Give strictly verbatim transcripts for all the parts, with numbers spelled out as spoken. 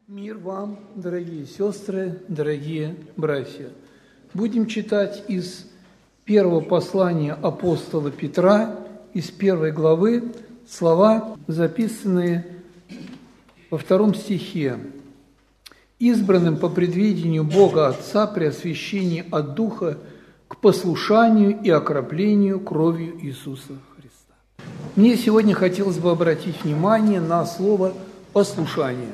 Мир вам, дорогие сестры, дорогие братья. Будем читать из первого послания апостола Петра, из первой главы, слова, записанные во втором стихе. «Избранным по предвидению Бога Отца при освящении от Духа к послушанию и окроплению кровью Иисуса Христа». Мне сегодня хотелось бы обратить внимание на слово «послушание».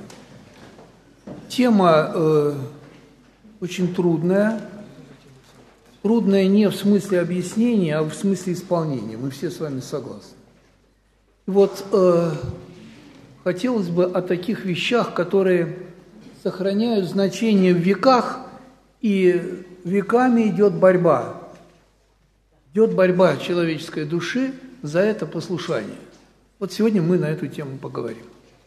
Тема э, очень трудная, трудная не в смысле объяснения, а в смысле исполнения. Мы все с вами согласны. И вот э, хотелось бы о таких вещах, которые сохраняют значение в веках, и веками идет борьба. Идет борьба человеческой души за это послушание. Вот сегодня мы на эту тему поговорим.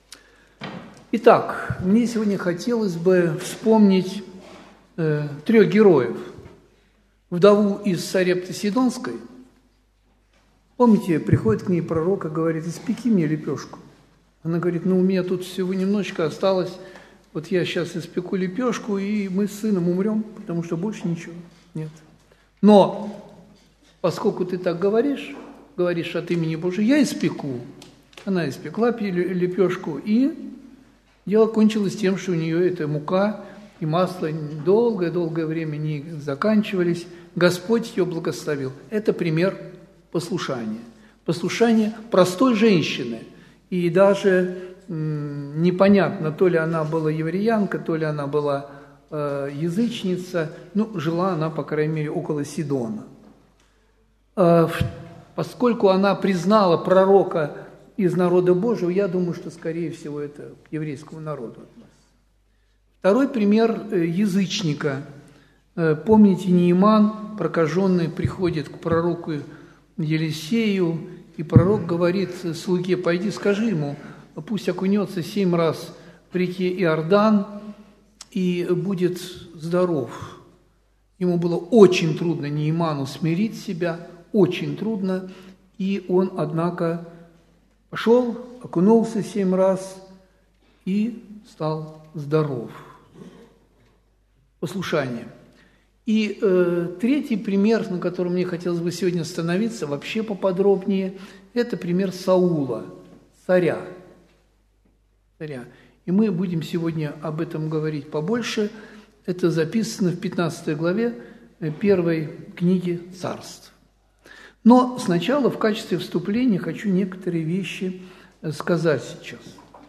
Итак, мне сегодня хотелось бы вспомнить э, трех героев. Вдову из Сарепты Сидонской. Помните, приходит к ней пророк и говорит: «Испеки мне лепешку». Она говорит: «Ну, у меня тут всего немножечко осталось, вот я сейчас испеку лепешку, и мы с сыном умрем, потому что больше ничего нет. Но, поскольку ты так говоришь, говоришь от имени Божьего, я испеку». Она испекла лепешку, и дело кончилось тем, что у нее эта мука и масло долгое-долгое время не заканчивались. Господь ее благословил. Это пример послушания. Послушание простой женщины. И даже м, непонятно, то ли она была евреянка, то ли она была э, язычница. Ну, жила она, по крайней мере, около Сидона. Э, поскольку она признала пророка из народа Божьего, я думаю, что, скорее всего, это к еврейскому народу относится. Второй пример язычника. Помните, Неиман, прокаженный, приходит к пророку Елисею, и пророк говорит слуге: «Пойди, скажи ему, пусть окунется семь раз в реке Иордан и будет здоров». Ему было очень трудно, Неиману, смирить себя, очень трудно, и он, однако, пошел, окунулся семь раз и стал здоров. Послушание. И э, третий пример, на котором мне хотелось бы сегодня остановиться, вообще поподробнее, это пример Саула, царя. царя. И мы будем сегодня об этом говорить побольше. Это записано в пятнадцатой главе первой книги Царств. Но сначала в качестве вступления хочу некоторые вещи сказать сейчас.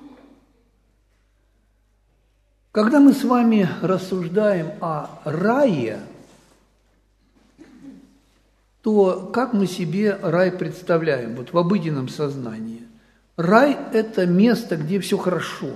Когда мы с вами рассуждаем о рае, то как мы себе рай представляем, вот в обыденном сознании? Рай – это место, где все хорошо,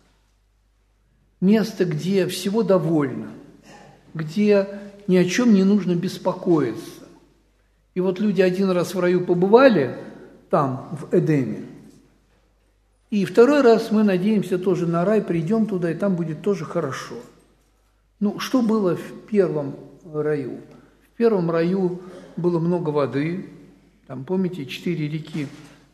место, где всего довольно, где ни о чем не нужно беспокоиться. И вот люди один раз в раю побывали, там, в Эдеме, и второй раз мы надеемся тоже на рай, придем туда, и там будет тоже хорошо. Ну, что было в первом раю? В первом раю было много воды, там, помните, четыре реки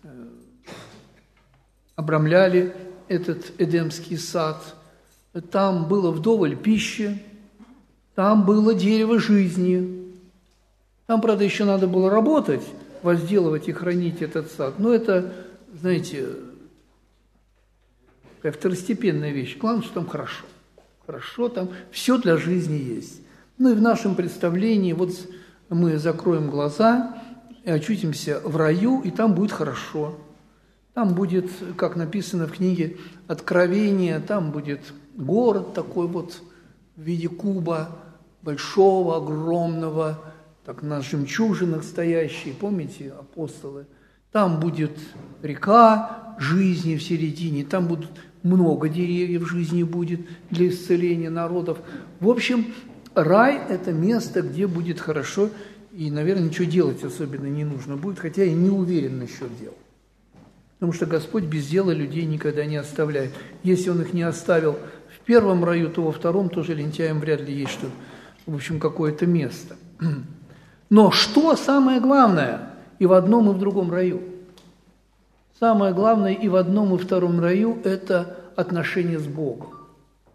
обрамляли этот Эдемский сад, там было вдоволь пищи, там было дерево жизни. Там, правда, еще надо было работать, возделывать и хранить этот сад. Но это, знаете, такая второстепенная вещь. Главное, что там хорошо. Хорошо, там все для жизни есть. Ну и в нашем представлении, вот мы закроем глаза и очутимся в раю, и там будет хорошо. Там будет, как написано в книге Откровения, там будет город такой вот в виде куба, большого, огромного, так на жемчужинах стоящие, помните, апостолы? Там будет река жизни в середине, там будут много деревьев, жизни будет для исцеления народов. В общем, рай – это место, где будет хорошо, и, наверное, ничего делать особенно не нужно будет, хотя я не уверен насчет дел. Потому что Господь без дела людей никогда не оставляет. Если Он их не оставил в первом раю, то во втором тоже лентяям вряд ли есть что, в общем, какое-то место. Но что самое главное и в одном, и в другом раю? Самое главное и в одном, и в втором раю – это отношения с Богом.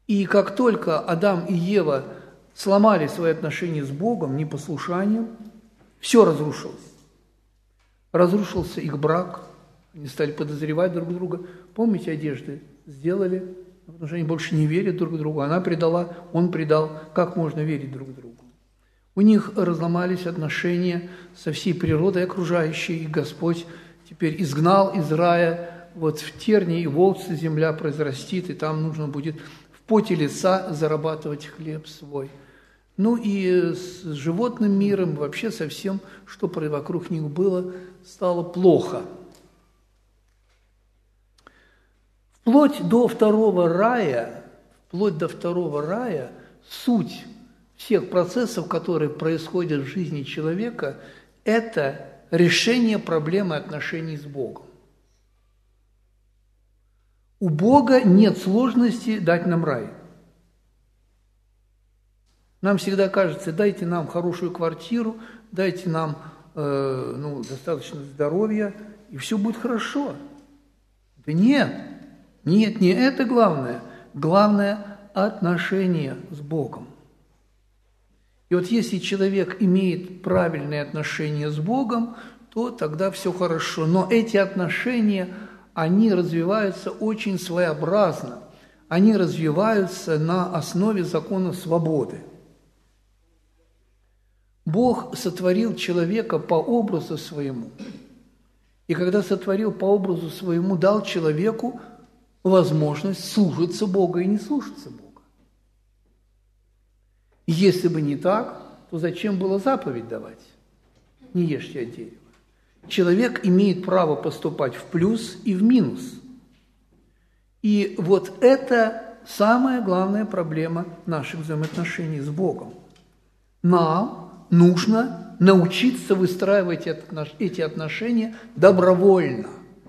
И как только Адам и Ева сломали свои отношения с Богом непослушанием, все разрушилось. Разрушился их брак, они стали подозревать друг друга. Помните, одежды сделали, потому что они больше не верят друг другу. Она предала, он предал. Как можно верить друг другу? У них разломались отношения со всей природой окружающей, и Господь теперь изгнал из рая, вот в тернии и волчья земля произрастит, и там нужно будет в поте лица зарабатывать хлеб свой. Ну и с животным миром, вообще со всем, что вокруг них было, стало плохо. Вплоть до второго рая, вплоть до второго рая, суть всех процессов, которые происходят в жизни человека, это решение проблемы отношений с Богом. У Бога нет сложности дать нам рай. Нам всегда кажется, дайте нам хорошую квартиру, дайте нам э, ну, достаточно здоровья, и все будет хорошо. Да нет, нет, не это главное. Главное – отношения с Богом. И вот если человек имеет правильные отношения с Богом, то тогда все хорошо. Но эти отношения, они развиваются очень своеобразно. Они развиваются на основе закона свободы. Бог сотворил человека по образу своему. И когда сотворил по образу своему, дал человеку возможность слушаться Бога и не слушаться Бога. Если бы не так, то зачем было заповедь давать? Не ешьте от дерева. Человек имеет право поступать в плюс и в минус. И вот это самая главная проблема наших взаимоотношений с Богом. Нам нужно научиться выстраивать эти отношения добровольно.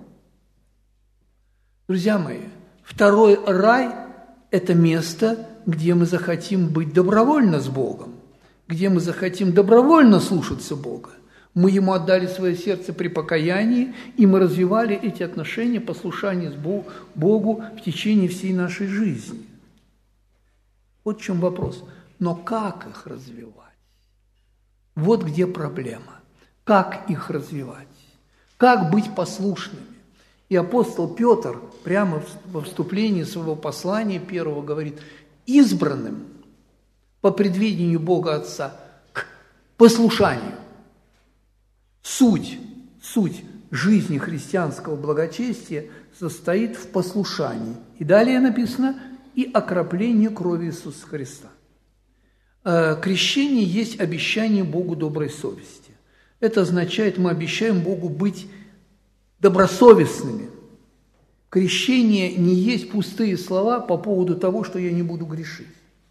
Друзья мои, второй рай – это место, где мы захотим быть добровольно с Богом, где мы захотим добровольно слушаться Бога. Мы Ему отдали свое сердце при покаянии, и мы развивали эти отношения, послушание с Богу в течение всей нашей жизни. Вот в чем вопрос. Но как их развивать? Вот где проблема. Как их развивать? Как быть послушными? И апостол Петр прямо во вступлении своего послания первого говорит: избранным по предвидению Бога Отца к послушанию. Суть, суть жизни христианского благочестия состоит в послушании. И далее написано: и окроплению крови Иисуса Христа. Крещение есть обещание Богу доброй совести. Это означает, мы обещаем Богу быть добросовестными. Крещение не есть пустые слова по поводу того, что я не буду грешить.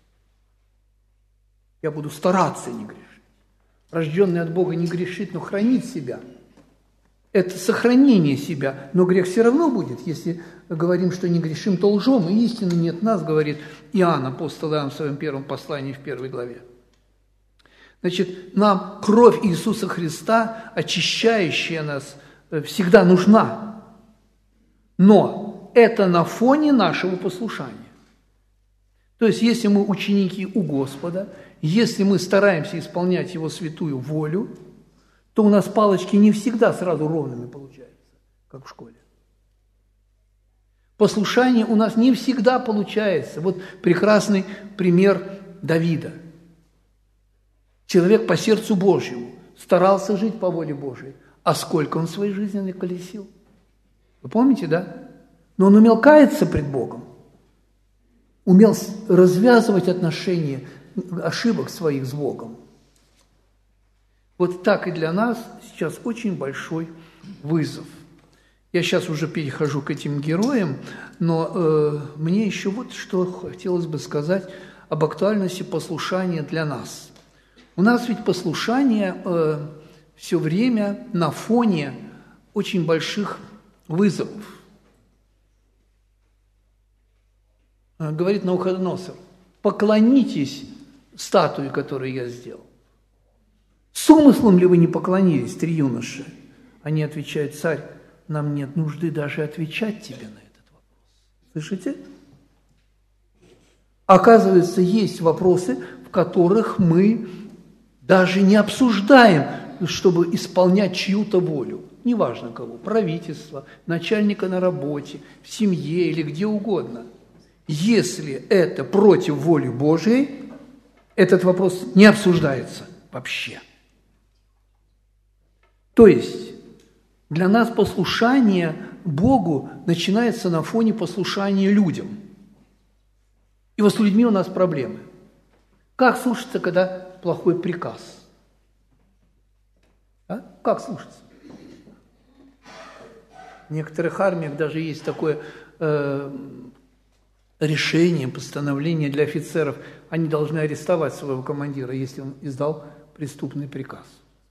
Я буду стараться не грешить. Рожденный от Бога не грешит, но хранит себя. Это сохранение себя, но грех все равно будет. Если говорим, что не грешим, то лжем, и истины нет в нас, говорит Иоанн, апостол Иоанн в своем первом послании в первой главе. Значит, нам кровь Иисуса Христа, очищающая нас, всегда нужна. Но это на фоне нашего послушания. То есть, если мы ученики у Господа, если мы стараемся исполнять Его святую волю, то у нас палочки не всегда сразу ровными получаются, как в школе. Послушание у нас не всегда получается. Вот прекрасный пример Давида. Человек по сердцу Божьему старался жить по воле Божией. А сколько он в своей жизни наколесил? Вы помните, да? Но он умел каяться пред Богом. Умел развязывать отношения, ошибок своих с Богом. Вот так и для нас сейчас очень большой вызов. Я сейчас уже перехожу к этим героям, но э, мне еще вот что хотелось бы сказать об актуальности послушания для нас. У нас ведь послушание э, все время на фоне очень больших вызовов. Говорит Навуходоносор: поклонитесь статуе, которую я сделал. С умыслом ли вы не поклонились, три юноши? Они отвечают: царь, нам нет нужды даже отвечать тебе на этот вопрос. Слышите? Оказывается, есть вопросы, в которых мы даже не обсуждаем, чтобы исполнять чью-то волю. Неважно кого, правительство, начальника на работе, в семье или где угодно. Если это против воли Божией, этот вопрос не обсуждается вообще. То есть для нас послушание Богу начинается на фоне послушания людям. И вот с людьми у нас проблемы. Как слушаться, когда плохой приказ? А? Как слушаться? В некоторых армиях даже есть такое э, решение, постановление для офицеров. Они должны арестовать своего командира, если он издал преступный приказ.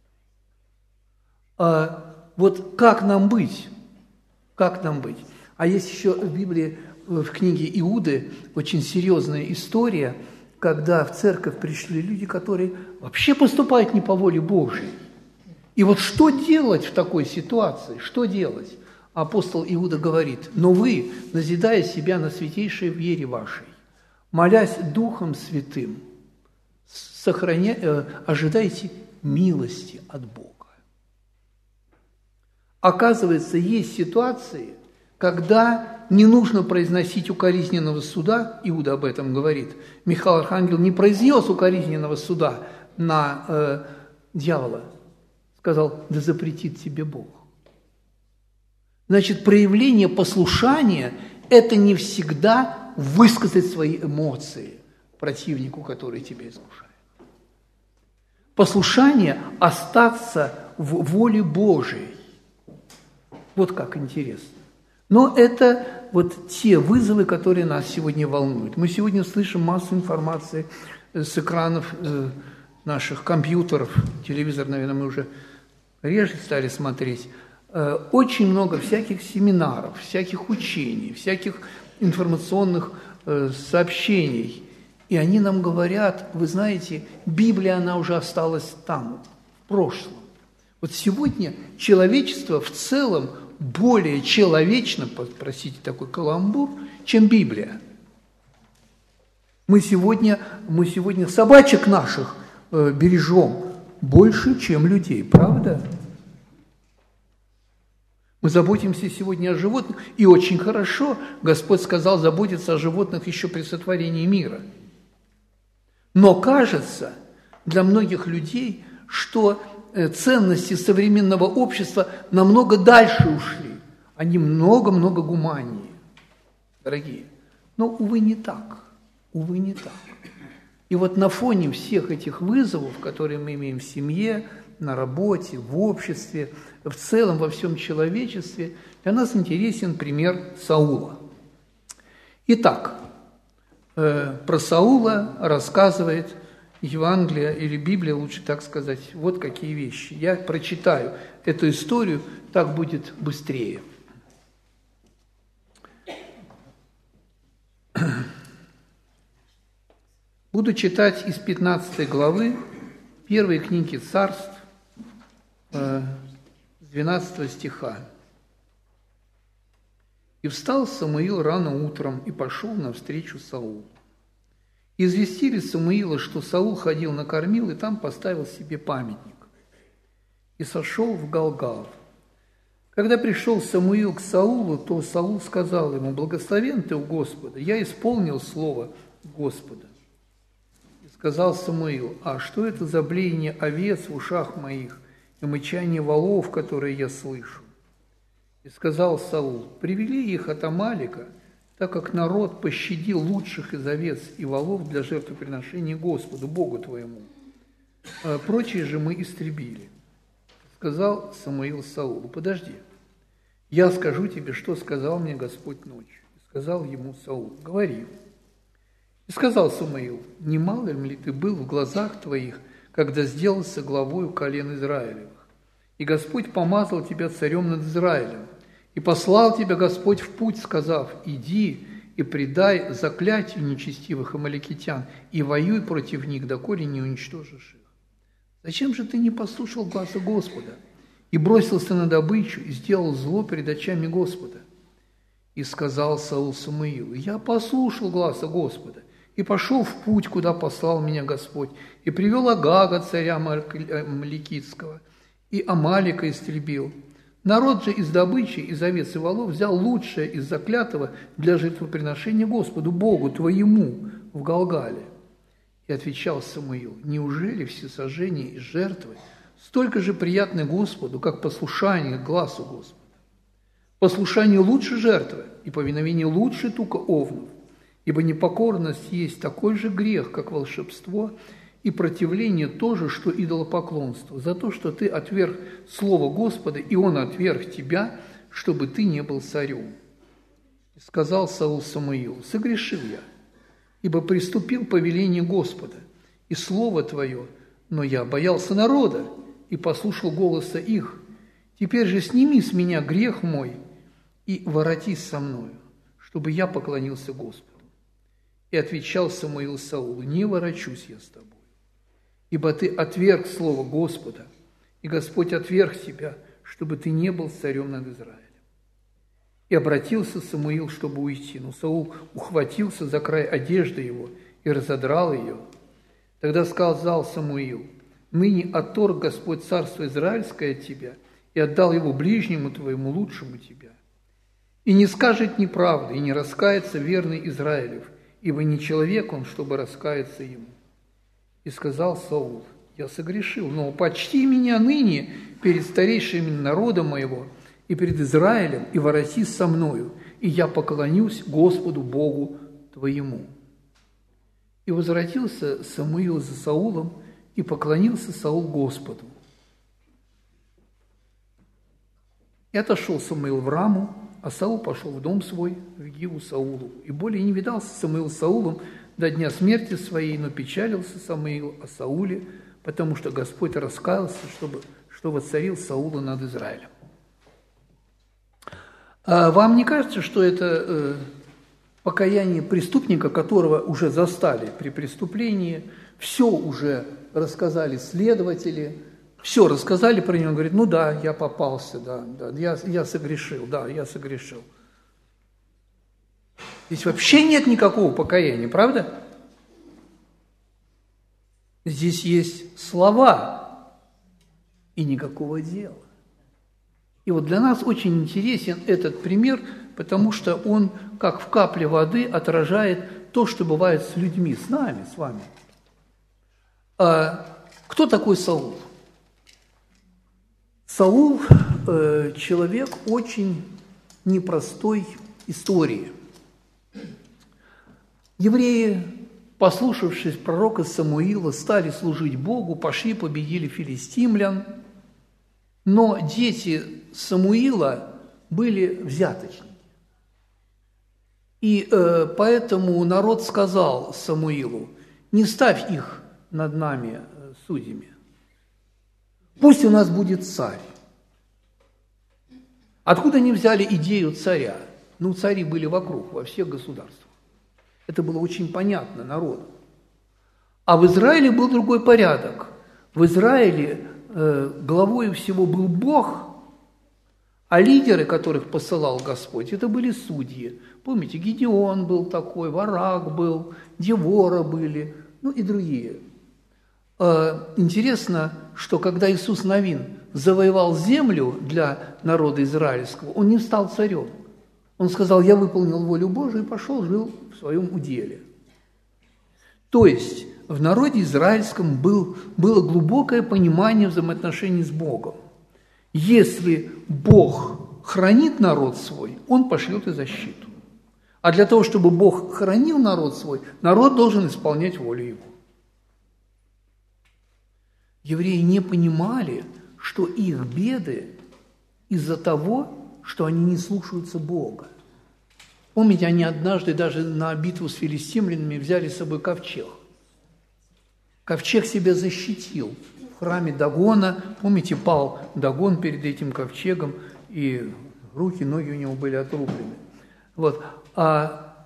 А вот как нам быть? Как нам быть? А есть еще в Библии, в книге Иуды, очень серьезная история, когда в церковь пришли люди, которые вообще поступают не по воле Божьей. И вот что делать в такой ситуации? Что делать? Апостол Иуда говорит: «Но вы, назидая себя на святейшей вере вашей, молясь Духом Святым, сохраня... э, ожидайте милости от Бога». Оказывается, есть ситуации, когда не нужно произносить укоризненного суда, Иуда об этом говорит. Михаил Архангел не произнес укоризненного суда на э, дьявола, сказал: «Да запретит тебе Бог». Значит, проявление послушания – это не всегда высказать свои эмоции противнику, который тебя искушает. Послушание – остаться в воле Божией. Вот как интересно. Но это вот те вызовы, которые нас сегодня волнуют. Мы сегодня слышим массу информации с экранов наших компьютеров, телевизор, наверное, мы уже реже стали смотреть. Очень много всяких семинаров, всяких учений, всяких информационных сообщений. И они нам говорят: вы знаете, Библия, она уже осталась там, в прошлом. Вот сегодня человечество в целом более человечно, простите такой каламбур, чем Библия. Мы сегодня, мы сегодня собачек наших э, бережем больше, чем людей, правда? Мы заботимся сегодня о животных, и очень хорошо, Господь сказал заботиться о животных еще при сотворении мира. Но кажется для многих людей, что ценности современного общества намного дальше ушли. Они много-много гуманнее, дорогие. Но, увы, не так. Увы, не так. И вот на фоне всех этих вызовов, которые мы имеем в семье, на работе, в обществе, в целом во всем человечестве, для нас интересен пример Саула. Итак, про Саула рассказывает Евангелие или Библия, лучше так сказать, вот какие вещи. Я прочитаю эту историю, так будет быстрее. Буду читать из пятнадцатой главы первой книги Царств, с двенадцатого стиха. «И встал Самуил рано утром и пошел навстречу Саулу. Известили Самуила, что Саул ходил на кормил и там поставил себе памятник. И сошел в Галгал. Когда пришел Самуил к Саулу, то Саул сказал ему: благословен ты у Господа, я исполнил слово Господа. И сказал Самуил: а что это за блеяние овец в ушах моих и мычание волов, которые я слышу? И сказал Саул: привели их от Амалика, так как народ пощадил лучших из овец и волов для жертвоприношения Господу, Богу твоему. А прочие же мы истребили. Сказал Самуил Саулу: подожди, я скажу тебе, что сказал мне Господь ночью. И сказал ему Саул: говори. И сказал Самуил: не мало ли ты был в глазах твоих, когда сделался главою колен Израилевых? И Господь помазал тебя царем над Израилем. И послал тебя Господь в путь, сказав: иди и предай заклятию нечестивых амаликитян, и воюй против них, доколе не уничтожишь их. Зачем же ты не послушал гласа Господа и бросился на добычу и сделал зло перед очами Господа? И сказал Саул Самуилу: я послушал гласа Господа и пошел в путь, куда послал меня Господь, и привел Агага, царя Амаликитского, и Амалика истребил. Народ же из добычи, из овец и волов взял лучшее из заклятого для жертвоприношения Господу, Богу твоему, в Галгале. И отвечал Самуил: неужели всесожжение и жертвы столько же приятны Господу, как послушание к глазу Господа? Послушание лучше жертвы, и повиновение лучше тука овнов, ибо непокорность есть такой же грех, как волшебство, и противление тоже, что идолопоклонство, за то, что ты отверг слово Господа, и он отверг тебя, чтобы ты не был царем. И сказал Саул Самуилу: согрешил я, ибо приступил повеление Господа и слово твое, но я боялся народа и послушал голоса их. Теперь же сними с меня грех мой и воротись со мною, чтобы я поклонился Господу. И отвечал Самуил Саулу: не ворочусь я с тобой, ибо ты отверг слово Господа, и Господь отверг тебя, чтобы ты не был царем над Израилем. И обратился Самуил, чтобы уйти, но Саул ухватился за край одежды его и разодрал ее. Тогда сказал Самуил: ныне отторг Господь царство Израильское от тебя и отдал его ближнему твоему, лучшему тебя. И не скажет неправды, и не раскается верный Израилев, ибо не человек он, чтобы раскаяться ему. И сказал Саул: я согрешил, но почти меня ныне перед старейшими народа моего и перед Израилем, и воротись со мною, и я поклонюсь Господу Богу твоему. И возвратился Самуил за Саулом, и поклонился Саул Господу. И отошел Самуил в Раму, а Саул пошел в дом свой, в Гиву Саулу. И более не видался Самуил с Саулом до дня смерти своей, но печалился Самуил о Сауле, потому что Господь раскаялся, чтобы, что воцарил Саула над Израилем. А вам не кажется, что это э, покаяние преступника, которого уже застали при преступлении, все уже рассказали следователи, все рассказали про него, он говорит: ну да, я попался, да, да я, я согрешил, да, я согрешил. Здесь вообще нет никакого покаяния, правда? Здесь есть слова и никакого дела. И вот для нас очень интересен этот пример, потому что он, как в капле воды, отражает то, что бывает с людьми, с нами, с вами. А кто такой Саул? Саул э, – человек очень непростой истории. Евреи, послушавшись пророка Самуила, стали служить Богу, пошли, победили филистимлян, но дети Самуила были взяточники. И э, поэтому народ сказал Самуилу: не ставь их над нами судьями, пусть у нас будет царь. Откуда они взяли идею царя? Ну, цари были вокруг, во всех государствах. Это было очень понятно народу. А в Израиле был другой порядок. В Израиле э, главой всего был Бог, а лидеры, которых посылал Господь, это были судьи. Помните, Гедеон был такой, Варак был, Девора были, ну и другие. Э, интересно, что когда Иисус Навин завоевал землю для народа израильского, он не стал царем. Он сказал: я выполнил волю Божию и пошел, жил в своем уделе. То есть в народе израильском был, было глубокое понимание взаимоотношений с Богом. Если Бог хранит народ свой, Он пошлет и защиту. А для того, чтобы Бог хранил народ свой, народ должен исполнять волю Его. Евреи не понимали, что их беды из-за того, что они не слушаются Бога. Помните, они однажды даже на битву с филистимлянами взяли с собой ковчег. Ковчег себя защитил. В храме Дагона, помните, пал Дагон перед этим ковчегом, и руки, ноги у него были отрублены. Вот. А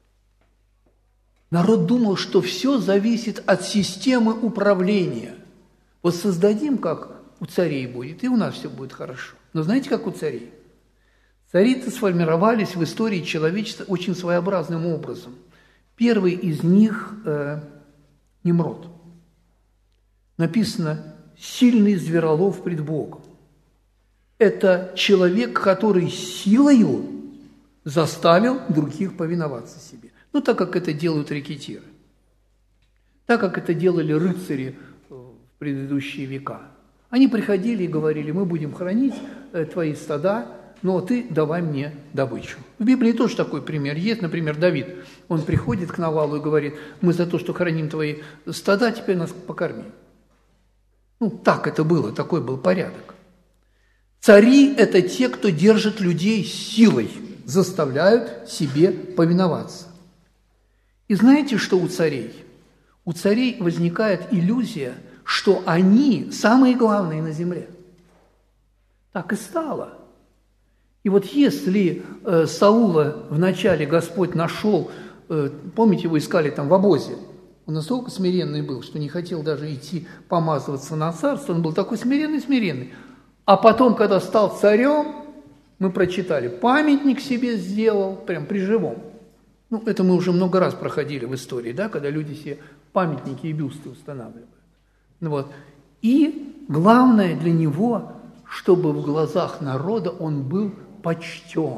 народ думал, что все зависит от системы управления. Вот создадим, как у царей будет, и у нас все будет хорошо. Но знаете, как у царей? Цари-то сформировались в истории человечества очень своеобразным образом. Первый из них э, – Немрод. Написано «сильный зверолов пред Богом». Это человек, который силою заставил других повиноваться себе. Ну, так как это делают рекетиры, так как это делали рыцари в предыдущие века. Они приходили и говорили: мы будем хранить твои стада, но ты давай мне добычу. В Библии тоже такой пример есть. Например, Давид, он приходит к Навалу и говорит: мы за то, что храним твои стада, теперь нас покорми. Ну, так это было, такой был порядок. Цари – это те, кто держит людей силой, заставляют себе повиноваться. И знаете, что у царей? У царей возникает иллюзия, что они самые главные на земле. Так и стало. И вот если э, Саула вначале Господь нашел, э, помните, вы искали там в обозе, он настолько смиренный был, что не хотел даже идти помазываться на царство, он был такой смиренный-смиренный. А потом, когда стал царем, мы прочитали, памятник себе сделал, прям при живом. Ну, это мы уже много раз проходили в истории, да, когда люди себе памятники и бюсты устанавливают. Вот. И главное для него, чтобы в глазах народа он был почтен.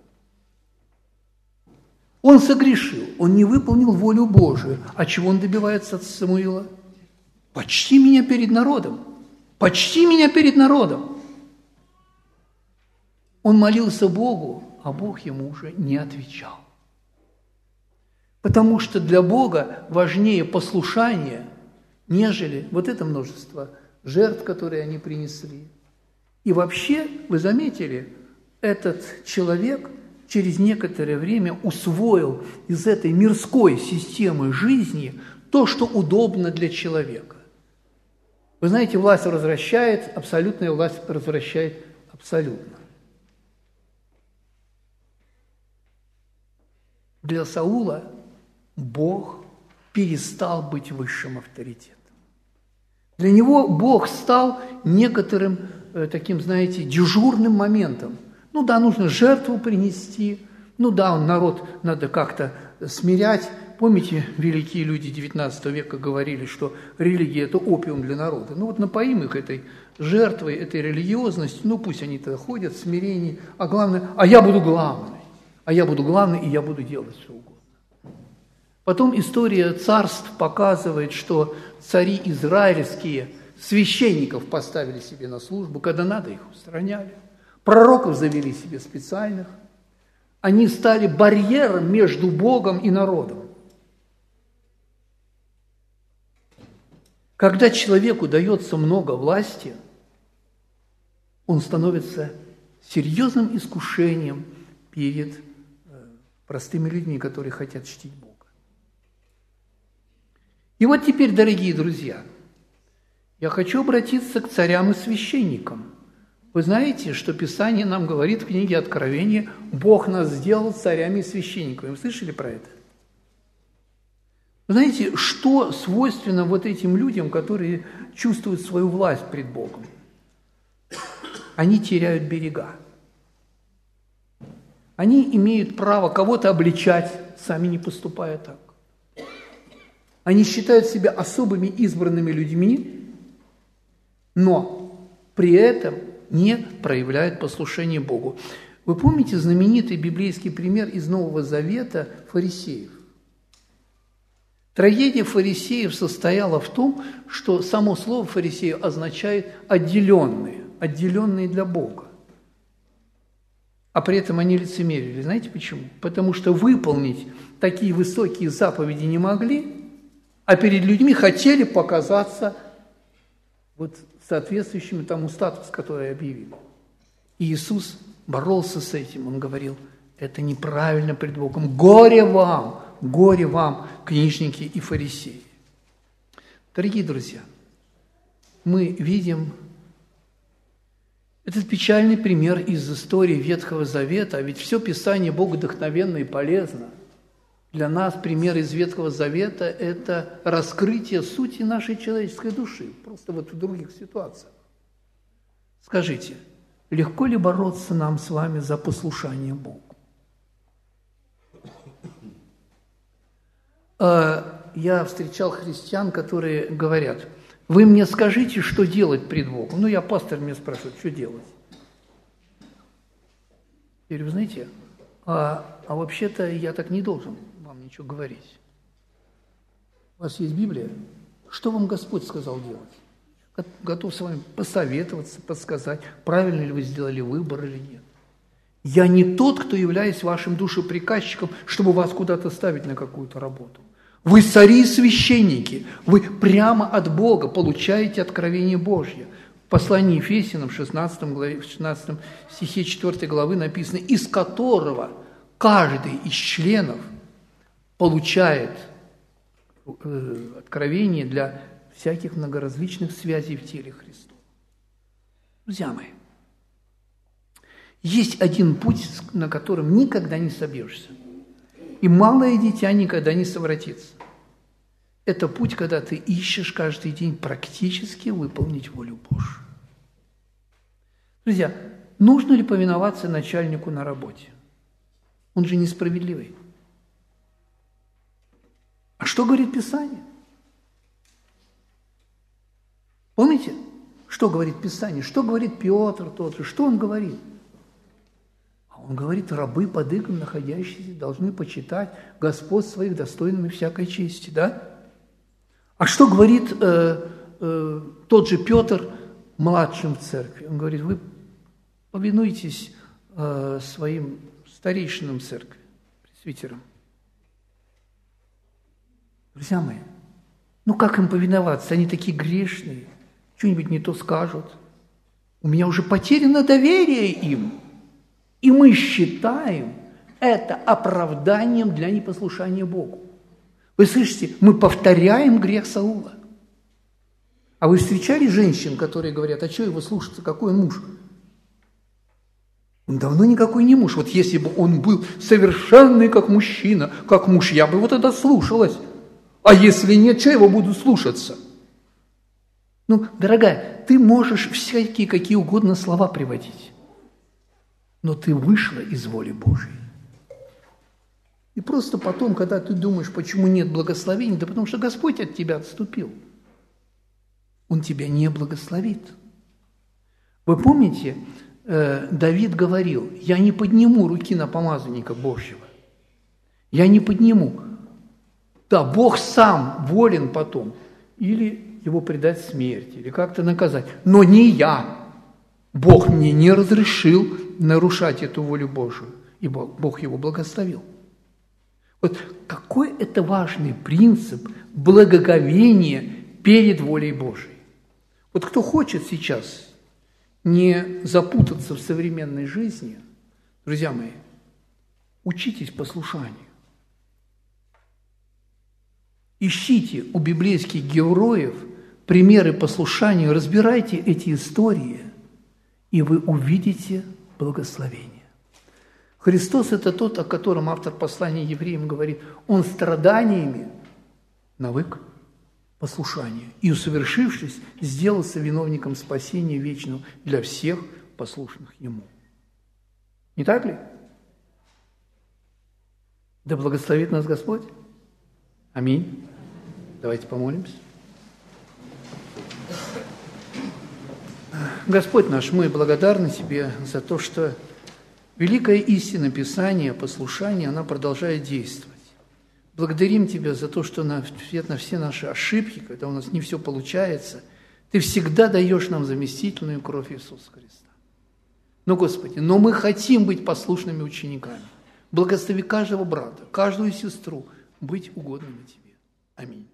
Он согрешил, он не выполнил волю Божию. А чего он добивается от Самуила? Почти меня перед народом. Почти меня перед народом. Он молился Богу, а Бог ему уже не отвечал. Потому что для Бога важнее послушание, нежели вот это множество жертв, которые они принесли. И вообще, вы заметили, этот человек через некоторое время усвоил из этой мирской системы жизни то, что удобно для человека. Вы знаете, власть возвращает, абсолютная власть развращает абсолютно. Для Саула Бог перестал быть высшим авторитетом. Для него Бог стал некоторым э, таким, знаете, дежурным моментом. Ну да, нужно жертву принести, ну да, народ надо как-то смирять. Помните, великие люди девятнадцатого века говорили, что религия – это опиум для народа. Ну вот напоим их этой жертвой, этой религиозностью, ну пусть они тогда ходят в смирении, а главное, а я буду главной, а я буду главной, и я буду делать все угодно. Потом история царств показывает, что цари израильские священников поставили себе на службу, когда надо, их устраняли. Пророков завели себе специальных. Они стали барьером между Богом и народом. Когда человеку дается много власти, он становится серьезным искушением перед простыми людьми, которые хотят чтить Бога. И вот теперь, дорогие друзья, я хочу обратиться к царям и священникам. Вы знаете, что Писание нам говорит в книге Откровения: Бог нас сделал царями и священниками. Вы слышали про это? Вы знаете, что свойственно вот этим людям, которые чувствуют свою власть пред Богом? Они теряют берега. Они имеют право кого-то обличать, сами не поступая так. Они считают себя особыми избранными людьми, но при этом не проявляют послушание Богу. Вы помните знаменитый библейский пример из Нового Завета фарисеев? Трагедия фарисеев состояла в том, что само слово фарисею означает «отделенные», отделенные для Бога. А при этом они лицемерили. Знаете почему? Потому что выполнить такие высокие заповеди не могли, а перед людьми хотели показаться вот соответствующими тому статусу, который объявили. И Иисус боролся с этим. Он говорил: это неправильно пред Богом. Горе вам, горе вам, книжники и фарисеи. Дорогие друзья, мы видим этот печальный пример из истории Ветхого Завета, ведь все Писание богодухновенно и полезно. Для нас пример из Ветхого Завета – это раскрытие сути нашей человеческой души, просто вот в других ситуациях. Скажите, легко ли бороться нам с вами за послушание Богу? Я встречал христиан, которые говорят: вы мне скажите, что делать пред Богом. Ну, я пастор, меня спрашивает, что делать. Я говорю, вы знаете, а, а вообще-то я так не должен вам ничего говорить. У вас есть Библия? Что вам Господь сказал делать? Готов с вами посоветоваться, подсказать, правильно ли вы сделали выбор или нет. Я не тот, кто являюсь вашим душеприказчиком, чтобы вас куда-то ставить на какую-то работу. Вы цари и священники, вы прямо от Бога получаете откровение Божье. В послании Ефесянам в шестнадцатом, главе, в шестнадцатом стихе четвёртой главы написано, из которого каждый из членов получает э, откровение для всяких многоразличных связей в теле Христова. Друзья мои, есть один путь, на котором никогда не собьешься. И малое дитя никогда не совратится. Это путь, когда ты ищешь каждый день практически выполнить волю Божью. Друзья, нужно ли повиноваться начальнику на работе? Он же несправедливый. А что говорит Писание? Помните, что говорит Писание? Что говорит Петр тот же? Что он говорит? Он говорит, рабы под игом находящиеся должны почитать Господ своих достойными всякой чести, да? А что говорит э, э, тот же Петр младшим в церкви? Он говорит, вы повинуйтесь э, своим старейшинам церкви, пресвитерам. Друзья мои, ну как им повиноваться? Они такие грешные, что-нибудь не то скажут. У меня уже потеряно доверие им. И мы считаем это оправданием для непослушания Богу. Вы слышите, мы повторяем грех Саула. А вы встречали женщин, которые говорят, а что его слушаться, какой он муж? Он давно никакой не муж. Вот если бы он был совершенный как мужчина, как муж, я бы его тогда слушалась. А если нет, что я его буду слушаться? Ну, дорогая, ты можешь всякие какие угодно слова приводить. Но ты вышла из воли Божьей. И просто потом, когда ты думаешь, почему нет благословения, да потому что Господь от тебя отступил. Он тебя не благословит. Вы помните, Давид говорил, я не подниму руки на помазанника Божьего. Я не подниму. Да, Бог сам волен потом или его предать смерти, или как-то наказать. Но не я. Бог мне не разрешил нарушать эту волю Божию, и Бог его благословил. Вот какой это важный принцип благоговения перед волей Божией. Вот кто хочет сейчас не запутаться в современной жизни, друзья мои, учитесь послушанию. Ищите у библейских героев примеры послушания, разбирайте эти истории, и вы увидите благословение. Христос – это тот, о котором автор послания евреям говорит. Он страданиями навык послушания и, усовершившись, сделался виновником спасения вечного для всех послушных Ему. Не так ли? Да благословит нас Господь. Аминь. Давайте помолимся. Господь наш, мы благодарны Тебе за то, что великая истина Писания, послушание, она продолжает действовать. Благодарим Тебя за то, что на ответ на все наши ошибки, когда у нас не все получается, Ты всегда даешь нам заместительную кровь Иисуса Христа. Но, Господи, но мы хотим быть послушными учениками. Благослови каждого брата, каждую сестру быть угодными Тебе. Аминь.